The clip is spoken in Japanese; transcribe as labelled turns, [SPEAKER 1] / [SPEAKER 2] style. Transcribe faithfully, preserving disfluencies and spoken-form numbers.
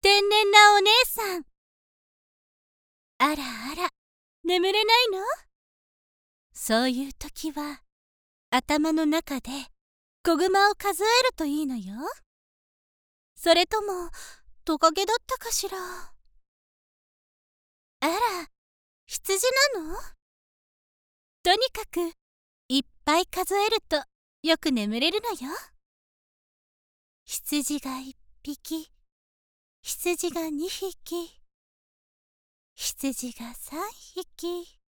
[SPEAKER 1] 天然なお姉さん。あらあら、眠れないの？そういう時は頭の中で子グマを数えるといいのよ。それともトカゲだったかしら。あら、羊なの？とにかくいっぱい数えるとよく眠れるのよ。羊がいっぴき、羊がにひき、羊がさんひき。